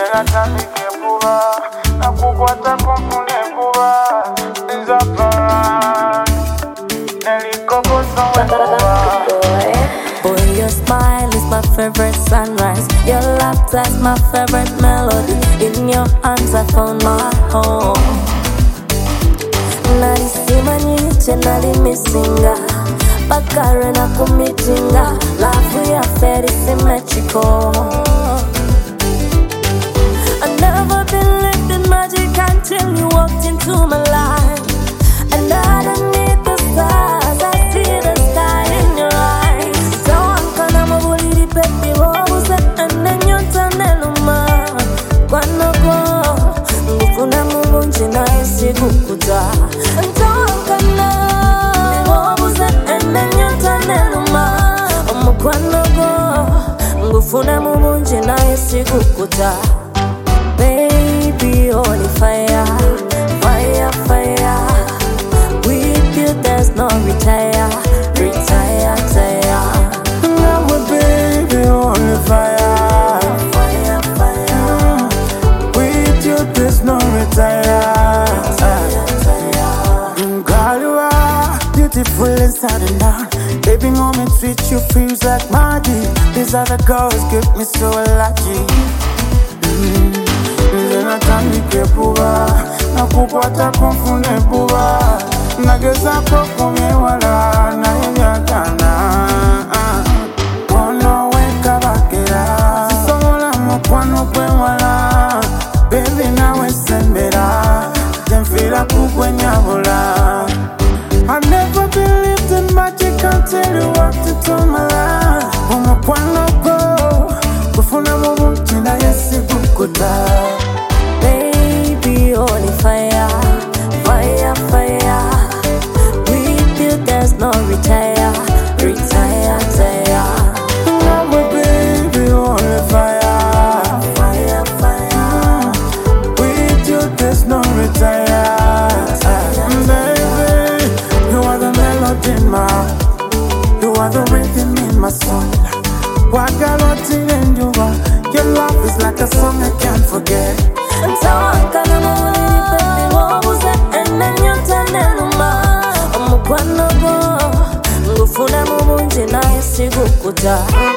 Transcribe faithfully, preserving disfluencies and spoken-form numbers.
natambike kuba nakukwata konfune kuba nzapara nelikokosa wekuba. Boy, your smile is my favorite sunrise. Your laughter's my favorite melody. In your arms I found my home. Nalisima nyiche nalimisinga Bakare na kumitinga. Love ya very symmetrical. I never believed in magic until you walked into my life. And I don't need the stars, I see the sky in your eyes. So I'm gonna move the baby rose and then you turn eluma. Kwano go, ngufuna mungunji na isi kukuta. So I'm gonna move and then you turn eluma. Kwano go, ngufuna mungunji na isi kukuta. Baby, holy fire, fire, fire. With you there's no retire, retire, retire. Now my baby, holy fire, Fire, fire, with you there's no retire. retire, retire. Girl, you are beautiful inside and out. Baby, moments with you feels like magic. These other girls give me so lucky. Mm. Natambike buba nakukwata konfune buba nageza kokome wala na yagana kono weka bakera sisomola mukwano kwe wala baby nawe sembera temfira kukwenyabula. I never believed in magic until you walked into my life. Umukwano go kufuna mubuti na yesi kukuta. Baby, holy fire, fire, fire. With you there's no retire, retire, retire. Now my baby, holy fire, Fire, fire, with you there's no retire. Baby, you are the melody in my heart. You are the rhythm in my soul. Wagaloti and you are. Your love is like a song I can't forget. and so I'm gonna move baby, what was that? And then you turn eluma. Omukwano go, ngufuna mungunji na isi kukuta.